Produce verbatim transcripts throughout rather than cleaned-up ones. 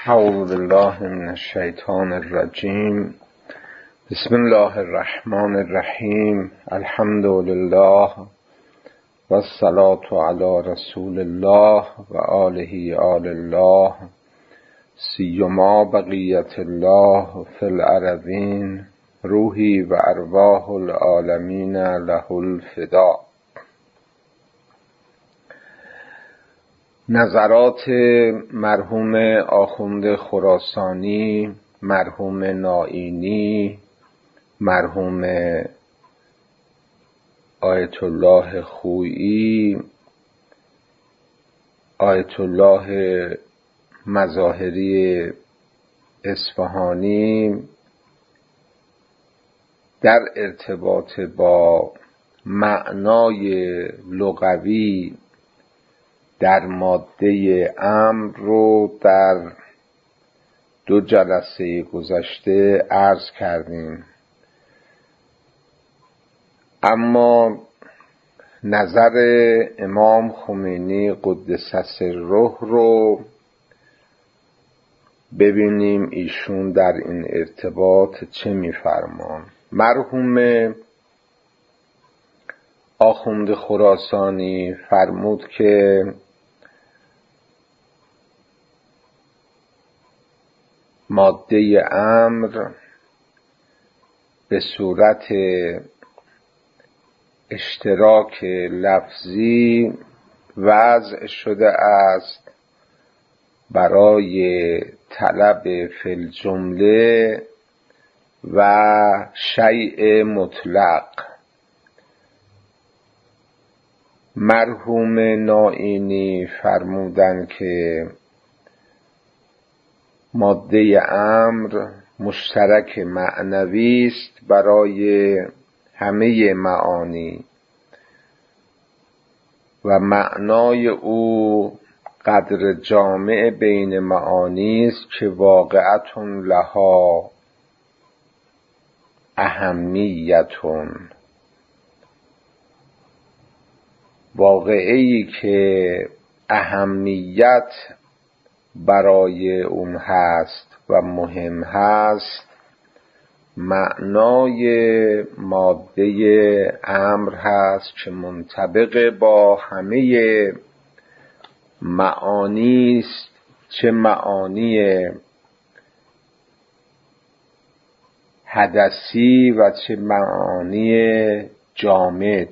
اعوذ بالله من الشیطان الرجیم. بسم الله الرحمن الرحیم. الحمد لله و الصلاة علی رسول الله و آله آل الله سیما بقیت الله فی الارضین روحی و ارواح العالمین له الفدا. نظرات مرحوم آخوند خراسانی، مرحوم نائینی، مرحوم آیت الله خویی، آیت الله مظاهری اصفهانی در ارتباط با معنای لغوی در ماده امر رو در دو جلسه گذشته عرض کردیم، اما نظر امام خمینی قدس سره رو ببینیم ایشون در این ارتباط چه می‌فرمان. مرحوم آخوند خراسانی فرمود که ماده امر به صورت اشتراک لفظی وضع شده است برای طلب فی الجمله و شیء مطلق. مرحوم نائینی فرمودند که ماده امر مشترک معنوی است برای همه معانی و معنای او قدر جامع بین معانی است که واقعة لها اهمیت، واقعی که اهمیت برای اون هست و مهم هست، معنای ماده امر هست که منطبق با همه معانی است، چه معانی حدثی و چه معانی جامد.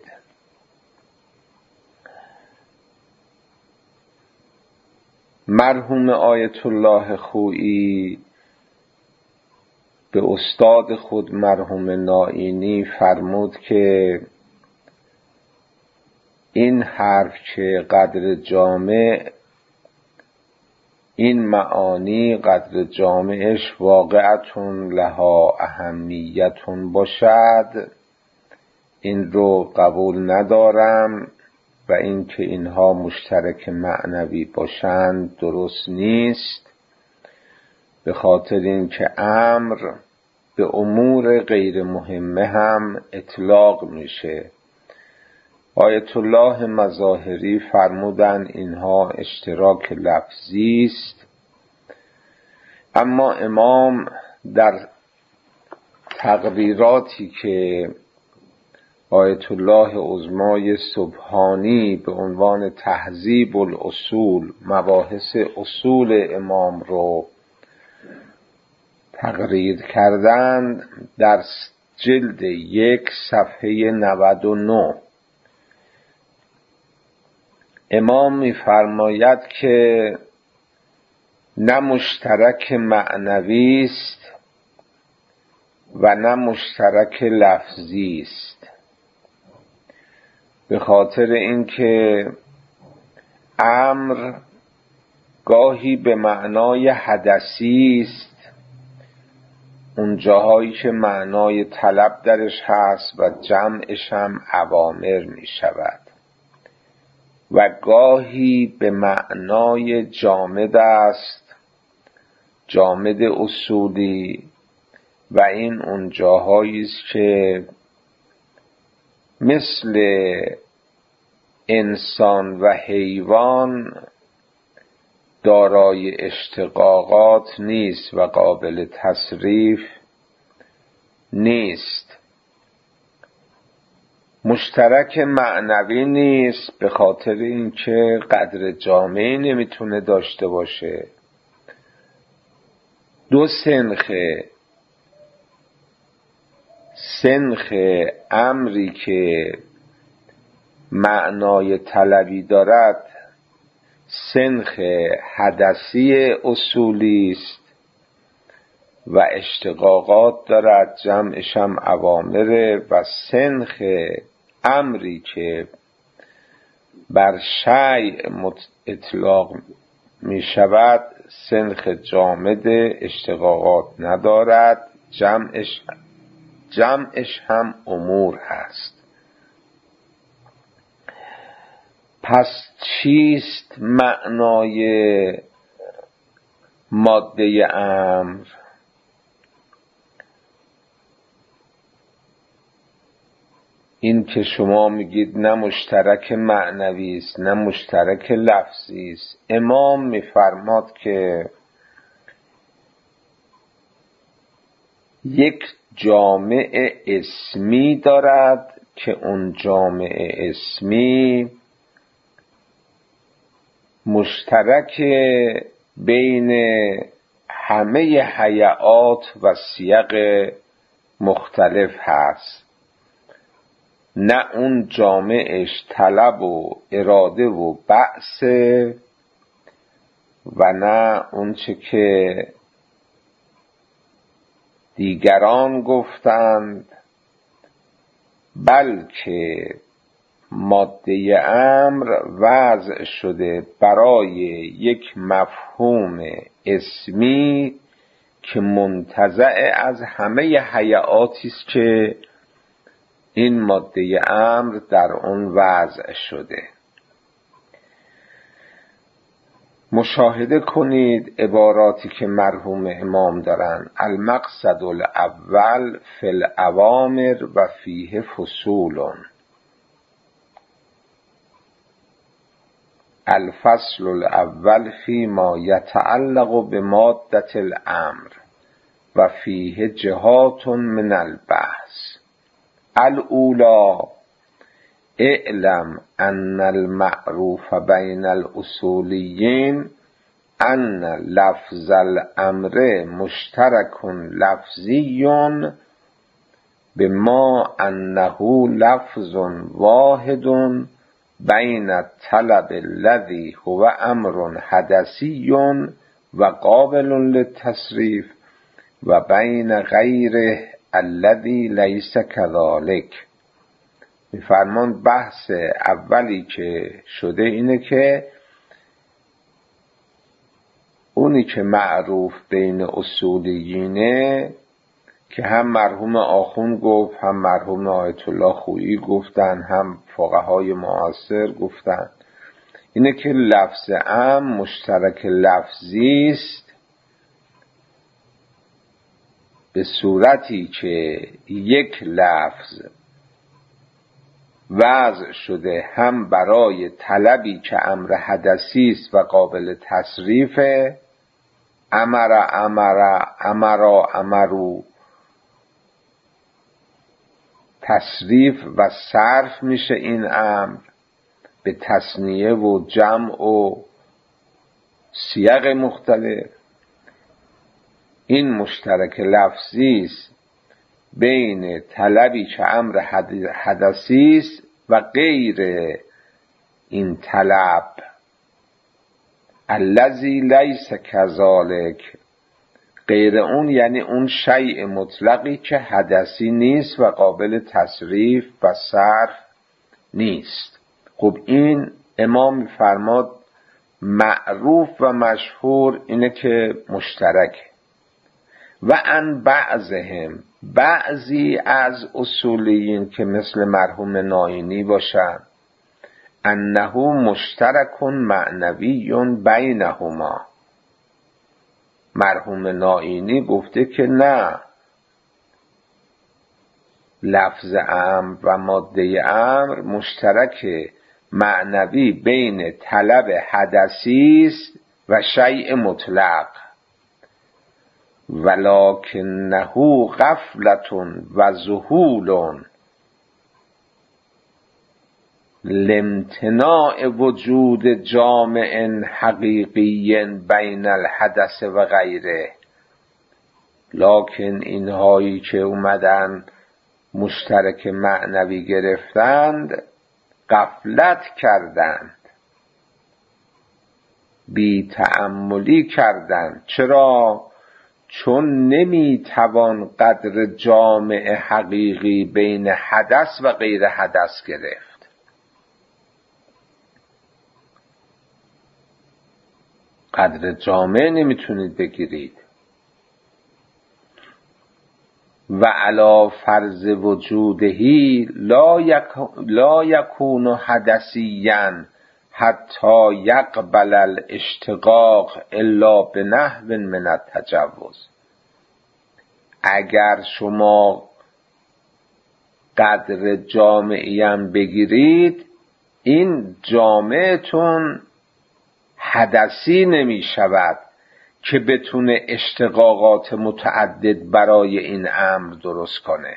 مرحوم آیت الله خویی به استاد خود مرحوم نائینی فرمود که این حرف که قدر جامع، این معانی قدر جامعش واقعة لها اهمیت باشد، این رو قبول ندارم و اینکه اینها مشترک معنوی باشند درست نیست، به خاطر اینکه امر به امور غیر مهمه هم اطلاق میشه. آیت الله مظاهری فرمودند اینها اشتراک لفظی است، اما امام در تقریراتی که آیت الله عظمای سبحانی به عنوان تهذیب الاصول، مباحث اصول امام رو تقریر کردند، در جلد یک صفحه نود و نه امام می‌فرماید که نه مشترک معنوی است و نه مشترک لفظی است، به خاطر اینکه امر گاهی به معنای حدثی است، اون جاهایی که معنای طلب درش هست و جمعش هم اوامر می شود، و گاهی به معنای جامد است، جامد اصولی، و این اون جاهایی است که مثل انسان و حیوان دارای اشتقاقات نیست و قابل تصریف نیست. مشترک معنوی نیست به خاطر اینکه قدر جامعی نمیتونه داشته باشه. دو سنخه، سنخ امری که معنای طلبی دارد سنخ حدثی اصولی است و اشتقاقات دارد، جمعش هم اوامره، و سنخ امری که بر شیء اطلاق می شود سنخ جامد اشتقاقات ندارد، جمعش جمعش هم امور هست. پس چیست معنای ماده امر؟ این که شما میگید نه مشترک معنوی است نه مشترک لفظی است. امام میفرماد که یک جامع اسمی دارد که اون جامع اسمی مشترک بین همه هیئات و سیاق مختلف هست. نه اون جامعش طلب و اراده و بعث و نه اون چه که دیگران گفتند، بلکه ماده امر وضع شده برای یک مفهوم اسمی که منتزع از همه هیئاتی است که این ماده امر در اون وضع شده. مشاهده کنید عباراتی که مرحوم امام دارن: المقصد الاول فی الاوامر و فیه فصول، الفصل الاول فی ما یتعلق بمادة الامر و فیه جهات من البحث. الاولی اعلم ان المعروف بین الاصولیین ان لفظ الامر مشترک لفظی بما انه لفظ واحد بین الطلب الذی هو امر حدثی و قابل للتصریف و بین غیره الذی لیس کذالک. میفرمان بحث اولی که شده اینه که اونی که معروف بین اصولیینه که هم مرحوم آخوند گفت، هم مرحوم آیت الله خویی گفتن، هم فقهای معاصر گفتن، اینه که لفظ ام مشترک لفظی است به صورتی که یک لفظ وضع شده هم برای طلبی که امر حدثی است و قابل تصریف، امر امر امرا امرو، تصریف و صرف میشه این امر به تثنیه و جمع و سیاق مختلف. این مشترک لفظی است بین طلبی که امر حدثی است و غیر این طلب الذی لیس کذالک، غیر اون یعنی اون شیء مطلقی که حدثی نیست و قابل تصریف و صرف نیست. خب این امام فرماد معروف و مشهور اینه که مشترک. و ان بعضهم، بعضی از اصولیین که مثل مرحوم ناینی باشن، انه مشترک معنوی بینهما. مرحوم ناینی گفته که نه، لفظ امر و ماده امر مشترک معنوی بین طلب حدثی است و شیء مطلق، ولکنه غفلة و ذهول لامتناع وجود جامع حقیقی بین الحدث و غیره. لکن اینهایی که اومدن مشترک معنوی گرفتند غفلت کردند، بی تأملی کردند. چرا؟ چون نمیتوان قدر جامع حقیقی بین حدث و غیر حدث گرفت. قدر جامع نمیتونید بگیرید. و علی فرض وجودهی لا, یک... لا یکون حدثیاً حتی یقبل الاشتقاق الا بنحو من التجوز. اگر شما قدر جامعی هم بگیرید، این جامعتون حدثی نمی شود که بتونه اشتقاقات متعدد برای این امر درست کنه.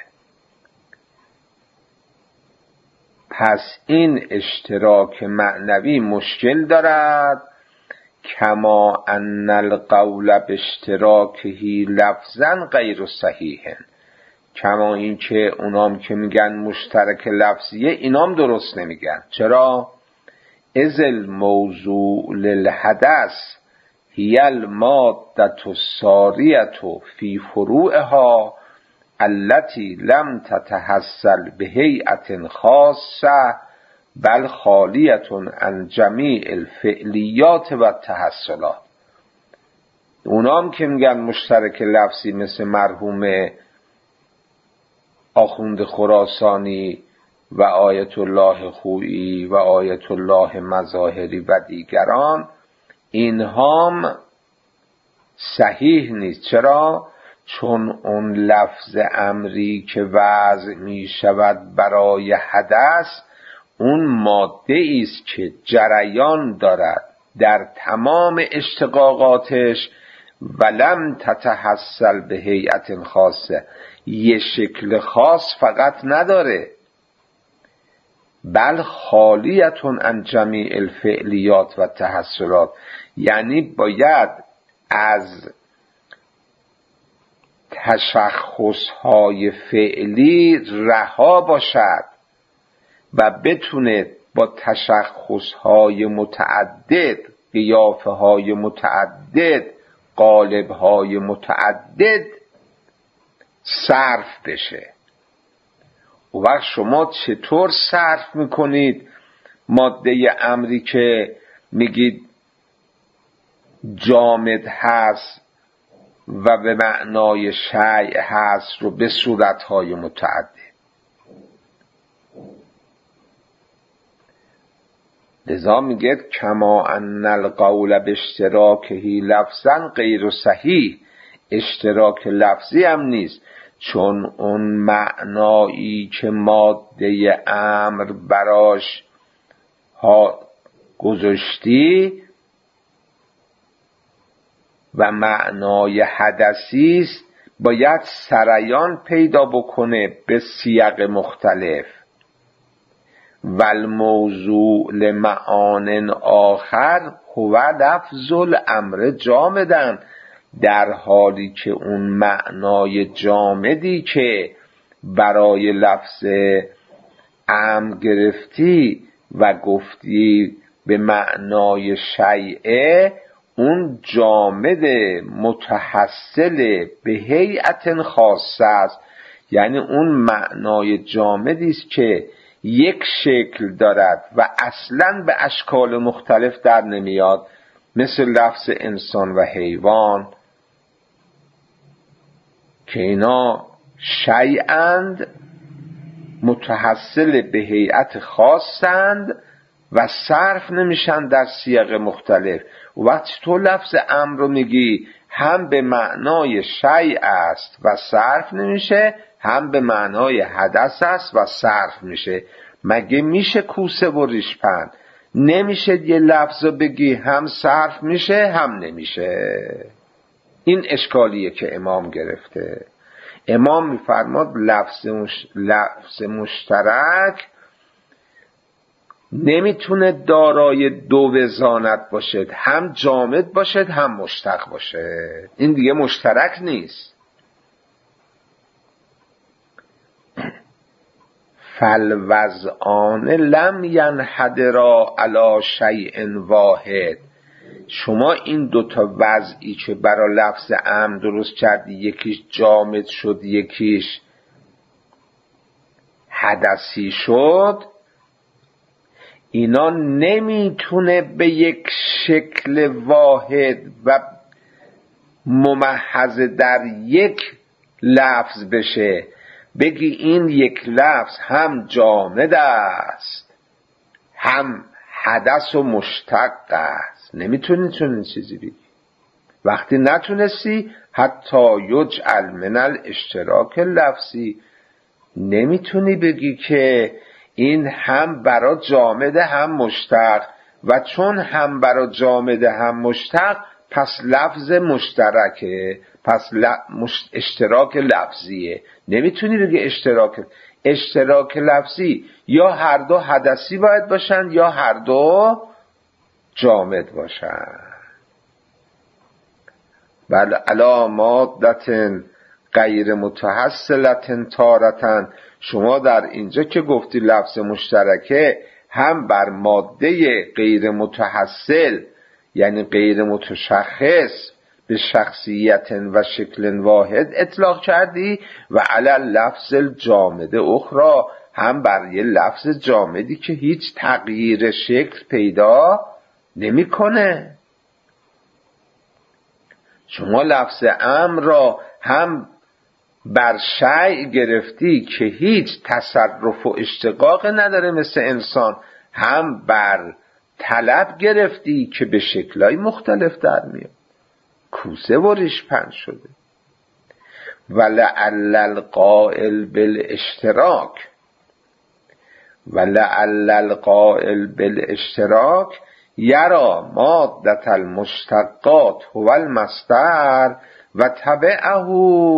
پس این اشتراک معنوی مشکل دارد، کما ان القول باشتراکه لفظا غیر صحیح، کما این که اونام که میگن مشترک لفظیه اینام درست نمیگن. چرا؟ اذ الموضوع للحدث هی المادة الساریة فی فروعها التي لم تتحصل بهیئة خاصة بل خالیة عن جمیع الفعلیات و التحصلات. اونام که میگن مشترک لفظی مثل مرحوم آخوند خراسانی و آیت الله خویی و آیت الله مظاهری و دیگران، اینهام صحیح نیست. چرا؟ چون اون لفظ امری که وضع می شود برای حدث، اون ماده است که جریان دارد در تمام اشتقاقاتش، ولم تتحصل به هیئت خاصه، یه شکل خاص فقط نداره، بل خالیتون عن جمیع الفعلیات و تحصلات، یعنی باید از تشخصهای فعلی رها باشد و بتونه با تشخصهای متعدد، قیافه‌های متعدد، قالب‌های متعدد صرف بشه. و وقت شما چطور صرف میکنید ماده امری که میگید جامد هست و به معنای شیء هست رو به صورتهای متعدد؟ لذا میگه کما ان القول باشتراکه لفظا غیر صحیح، اشتراک لفظی هم نیست، چون اون معنایی که ماده امر براش ها گذاشتی و معنای حدثی است، باید سریان پیدا بکنه به سیاق مختلف. و الموضوع لمعان آخر هو لفظ الامر جامدن، در حالی که اون معنای جامدی که برای لفظ امر گرفتی و گفتی به معنای شیء، اون جامد متحصل به هیئت خاصه است، یعنی اون معنای جامدی است که یک شکل دارد و اصلاً به اشکال مختلف در نمیاد، مثل لفظ انسان و حیوان که اینا شیئند متحصل به هیئت خاصند و صرف نمیشن در سیاق مختلف. و وقتی تو لفظ امر رو میگی هم به معنای شیء است و صرف نمیشه، هم به معنای حدث است و صرف میشه. مگه میشه کوسه و ریشپند؟ نمیشه یه لفظ رو بگی هم صرف میشه هم نمیشه. این اشکالیه که امام گرفته. امام میفرماد لفظ, مش... لفظ مشترک نمیتونه دارای دو وزانت باشد، هم جامد باشد هم مشتق باشد. این دیگه مشترک نیست. فالوضعان لم ینحدرا علی شیء واحد. شما این دوتا وضعی که برای لفظ امر درست کردی، یکیش جامد شد یکیش حدثی شد، اینا نمیتونه به یک شکل واحد و ممحض در یک لفظ بشه. بگی این یک لفظ هم جامد است هم حدث و مشتق است. نمیتونی چنین چیزی بگی. وقتی نتونستی حتی یجعل من الاشتراک لفظی، نمیتونی بگی که این هم برای جامد هم مشتق، و چون هم برای جامد هم مشتق پس لفظ مشترکه، پس مشت... اشتراک لفظیه. نمیتونی بگی اشتراک اشتراک لفظی یا هر دو حدثی باید باشن یا هر دو جامد باشن. بل علا مادتن غیر متحصلتن تارتن. شما در اینجا که گفتی لفظ مشترکه، هم بر ماده غیر متحصل یعنی غیر متشخص به شخصیت و شکل واحد اطلاق کردی، و علی لفظ الجامد اخرى، هم بر یه لفظ جامدی که هیچ تغییر شکل پیدا نمیکنه. شما لفظ امر را هم بر شیء گرفتی که هیچ تصرف و اشتقاق نداره مثل انسان، هم بر طلب گرفتی که به شکلهای مختلف در میاد. کوسه و ریش پنج شده. ولعل القائل بالاشتراک ولعل القائل بالاشتراک یرا مادة المشتقات هو المصدر و تبعه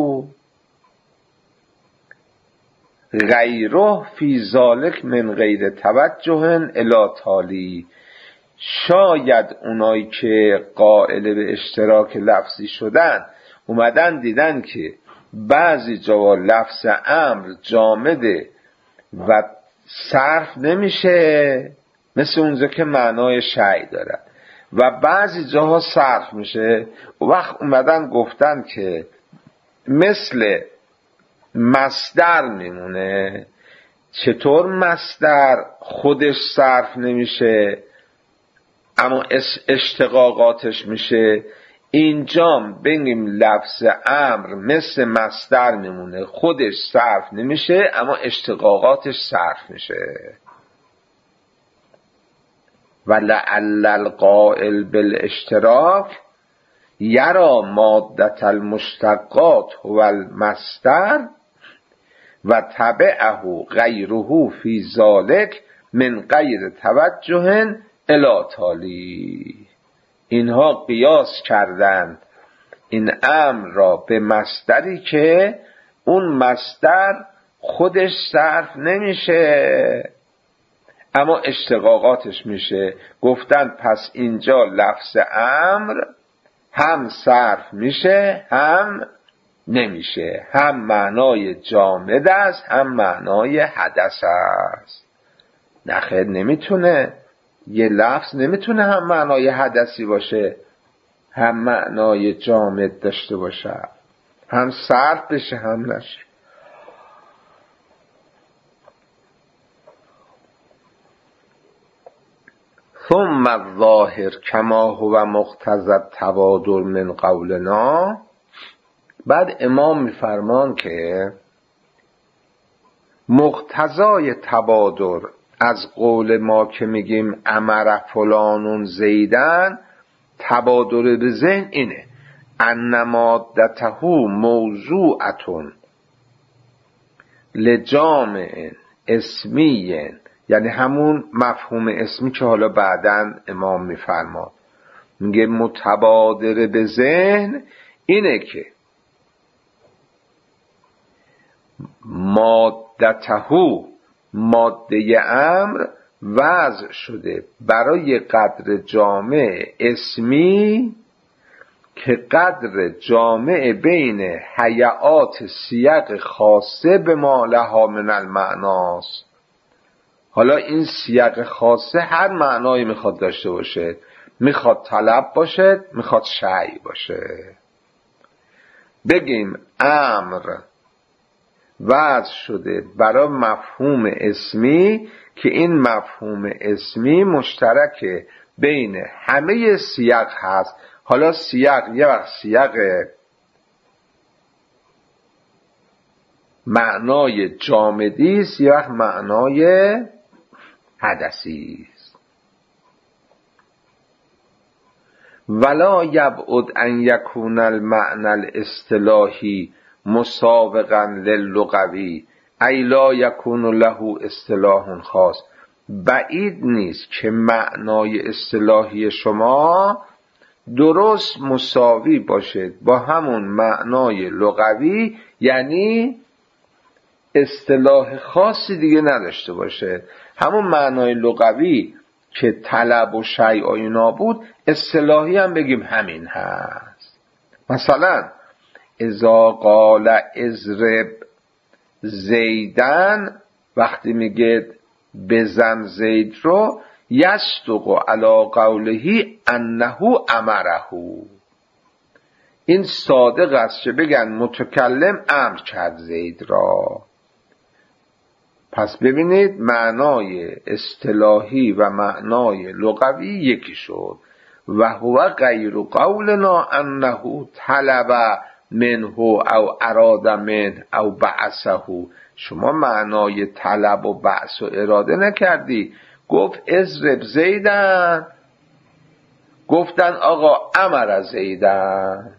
غیره فی ذلک من غیر توجه الی تالی. شاید اونایی که قائل به اشتراک لفظی شدن اومدن دیدن که بعضی جا لفظ امر جامده و صرف نمیشه، مثل اونجا که معنای شیء داره، و بعضی جاها صرف میشه. وقت اومدن گفتن که مثل مصدر میمونه. چطور مصدر خودش صرف نمیشه اما اشتقاقاتش میشه؟ اینجام بگیم لفظ امر مثل مصدر میمونه، خودش صرف نمیشه اما اشتقاقاتش صرف میشه. ولعل القائل بالاشتراک یرا مادة المشتقات هو المصدر و تبعه غیره فی ذلک من غیر توجه الی تالی. اینها قیاس کردند این امر را به مصدری که اون مصدر خودش صرف نمیشه اما اشتقاقاتش میشه. گفتن پس اینجا لفظ امر هم صرف میشه هم نمیشه، هم معنای جامد است هم معنای حدث است. نخیر، نمیتونه یه لفظ نمیتونه هم معنای حدثی باشه هم معنای جامد داشته باشه، هم صرف بشه هم نشه. ثم الظاهر کما هو مقتضی التبادر من قولنا. بعد امام میفرمان که مقتضای تبادر از قول ما که میگیم امر فلانون زیدن، تبادر به ذهن اینه ان مادته موضوعتون لجامع اسمی یعنی همون مفهوم اسمی که حالا بعداً امام میفرماد. میگه متبادر به ذهن اینه که مادتهو، ماده امر وضع شده برای قدر جامع اسمی که قدر جامع بین هیئات سیاق خاصه به ما لها من المعناست. حالا این سیاق خاصه هر معنایی میخواد داشته باشه، میخواد طلب باشه، میخواد شیء باشه. بگیم امر وضع شده برای مفهوم اسمی که این مفهوم اسمی مشترک بین همه سیاق هست. حالا سیاق یه وقت سیاق معنای جامدی است، یه وقت معنای حدثی است. ولا یبعد ان یکون المعنى الاصطلاحی مسابقا للغوی ای لا یکون له اصطلاح خاص. بعید نیست که معنای اصطلاحی شما درست مساوی باشه با همون معنای لغوی، یعنی اصطلاح خاصی دیگه نداشته باشه. همون معنای لغوی که طلب و شیء و اینا بود، اصطلاحی هم بگیم همین هست. مثلا اذا قال اضرب زیدن، وقتی میگه بزن زید رو، یصدق علی قوله انه امره، این صادق است که بگن متکلم امر کرد زید را. پس ببینید معنای اصطلاحی و معنای لغوی یکی شد. و هو غیر قولنا انه طلب منه او اراد منه او بعثه. شما معنای طلب و بعث و اراده نکردی. گفت اضرب زیدن، گفتن آقا امر زیدن.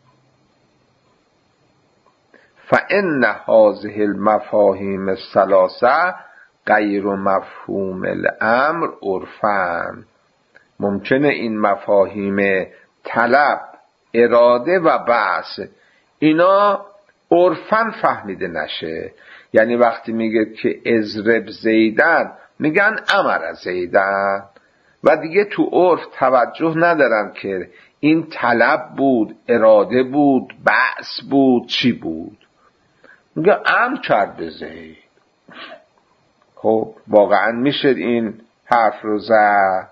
فان هذه المفاهیم الثلاثه غیر مفهوم الامر عرفاً. ممکنه این مفاهیم طلب، اراده و بعث اینا عرفاً فهمیده نشه. یعنی وقتی میگه که اضرب زیدن میگن امر زیدن و دیگه تو عرف توجه ندارن که این طلب بود، اراده بود، بعث بود، چی بود. میگه امر کرد به زید. خب واقعا میشه این حرف رو زد؟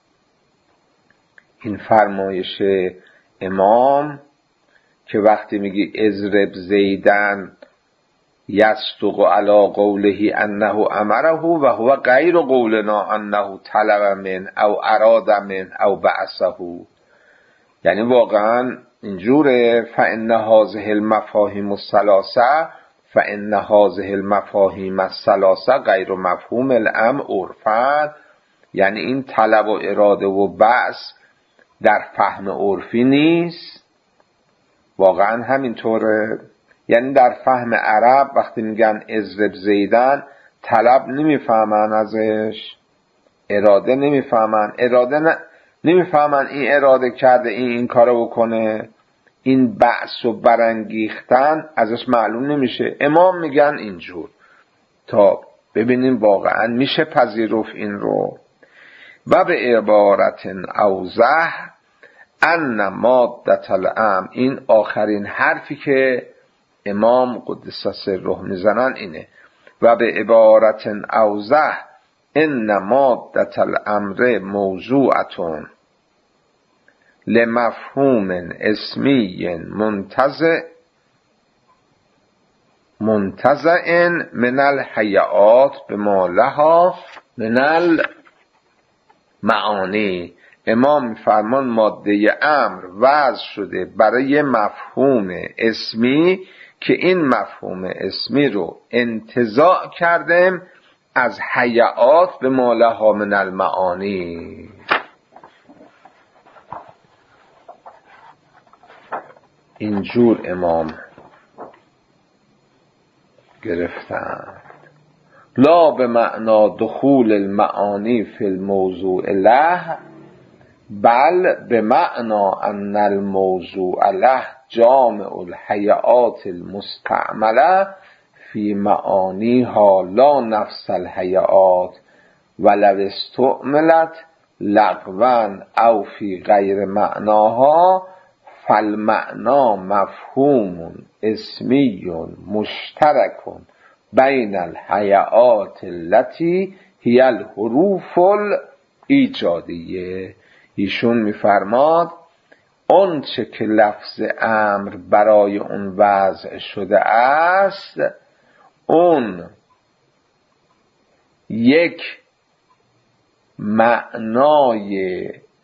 این فرمایش امام که وقتی میگی اضرب زیدن یصدق علی قوله انه امره و هو غیر قولنا انه طلب من او اراد من او بعثه، یعنی واقعا اینجوره. فان هذه المفاهیم الثلاثه فان هذه المفاهیم الثلاثه غیر مفهوم الامر عرفاً، یعنی این طلب و اراده و بعث در فهم عرفی نیست. واقعا همینطوره. یعنی در فهم عرب وقتی میگن اضرب زیدن، طلب نمیفهمن ازش، اراده نمیفهمن، اراده ن... نمیفهمن این اراده کرده این این کارو بکنه. این بعث و برانگیختن ازش معلوم نمیشه. امام میگن اینجور تا ببینیم واقعا میشه پذیرفت این رو. و به عبارت اوضح ان مادة الامر، این آخرین حرفی که امام قدس سره میزنن اینه. و به عبارت اوضح ان مادة الامر موضوعة لمفهوم اسمی منتزع منتزع من الهیئات بما لها من المعانی. امام فرمان ماده امر وضع شده برای مفهوم اسمی که این مفهوم اسمی رو انتزاع کردیم از هیئات به ما لها من المعانی. اینجور امام گرفتن. لا به معنا دخول المعانی فی الموضوع له، بل به معنا ان الموضوع له جامع الهیئات المستعمله فی معانیها لا نفس الهیئات ولو استعملت لغوا او فی غیر معناها، فالمعنا مفهوم اسمی مشترک بین الهیئات التي هی الحروف الایجادیه. ایشون میفرماد اون چه که لفظ امر برای اون وضع شده است، اون یک معنای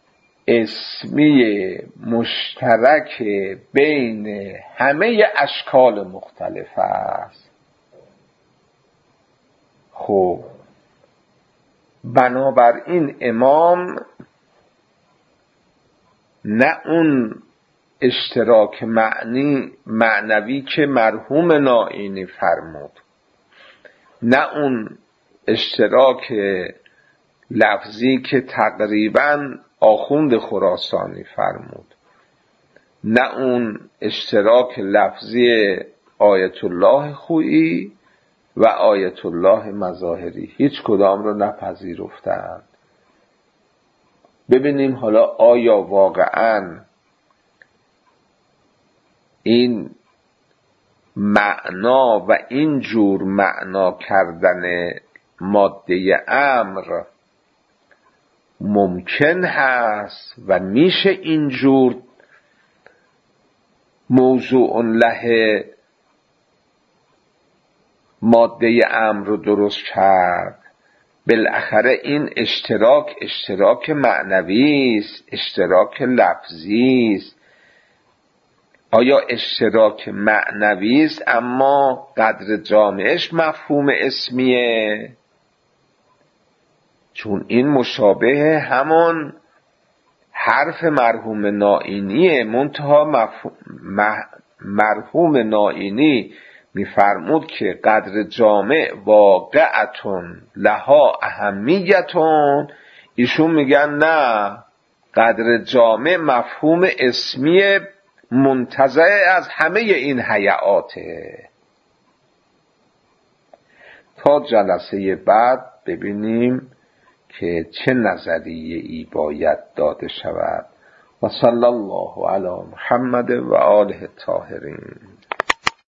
اسمی مشترک بین همه اشکال مختلف است. خب بنابراین امام نه اون اشتراک معنی معنوی که مرحوم نائینی فرمود، نه اون اشتراک لفظی که تقریبا آخوند خراسانی فرمود، نه اون اشتراک لفظی آیت الله خویی و آیت الله مظاهری، هیچ کدام رو نپذیرفتند. ببینیم حالا آیا واقعا این معنا و این جور معنا کردن ماده امر ممکن هست و میشه اینجور موضوع له ماده امر رو درست کرد؟ بالاخره این اشتراک اشتراک معنوی است، اشتراک لفظی است. آیا اشتراک معنوی است اما قدر جامعش مفهوم اسمیه؟ چون این مشابه همون حرف مرحوم نائینیه، منتها مفهوم مرحوم نائینی میفرمود که قدر جامع واقعتون لها اهمیتون، ایشون میگن نه، قدر جامع مفهوم اسمی منتزع از همه این هیئاته. تا جلسه بعد ببینیم که چه نظریه ای باید داده شود. و صلی الله علی محمد و آله الطاهرین.